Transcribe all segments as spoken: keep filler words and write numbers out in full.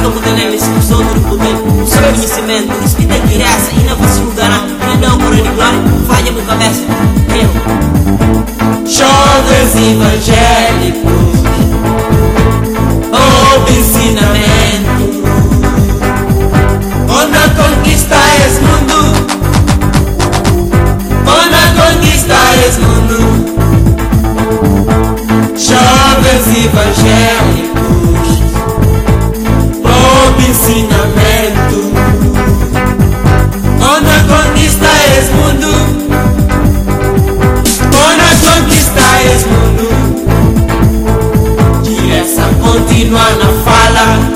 Buscava o poder, se buscou todo o poder. O seu conhecimento, espírito de graça, e não fosse lugar. E não por de glória, falha minha cabeça. Eu. Jovens evangélicos, ouve ensinamento. Ona conquista es mundo, ona conquista es mundo. Jovens evangélicos, ouve ensinamento. Ona conquista es mundo, ona conquista es mundo. Direção contínua na fala.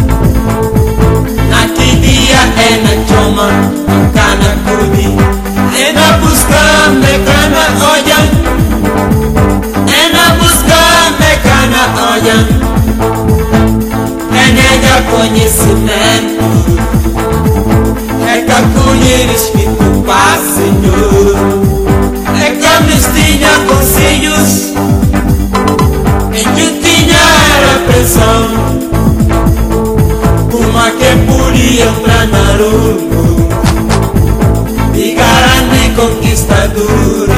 Naquele dia é na choma, na cana curdi. É na busca, me cana olha. É na busca, me cana olha. É nega conhecimento. É que acolher espírito paz, Senhor. É que a mestinha conselhos. É que tinha era pressão. Uma que podia entrar na rua e garante conquistadores.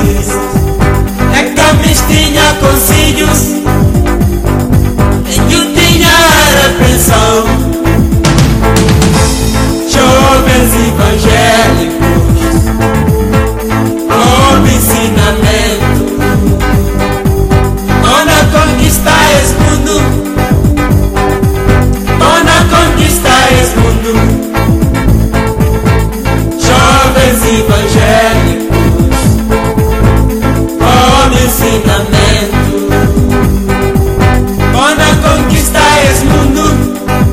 É que a mestinha conselhos. É que tinha era pressão. Jovens evangélicos, ouve ensinamento. Ona conquista es mundo, ona conquista es mundo. Jovens evangélicos, ouve ensinamento. Ona conquista es mundo,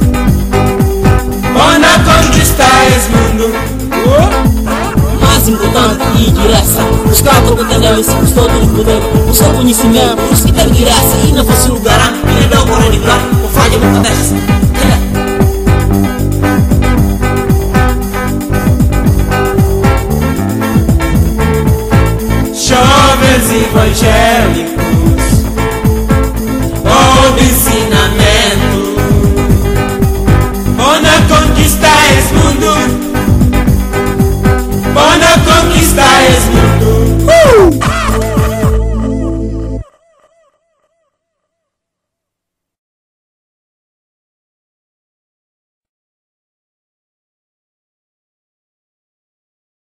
ona conquista es mundo. Mais importante e direção. Buscava o poder, se buscou todo o poder. O seu conhecimento, espírito de graça, e não fosse lugar. E não por de glória, ou falha minha cabeça.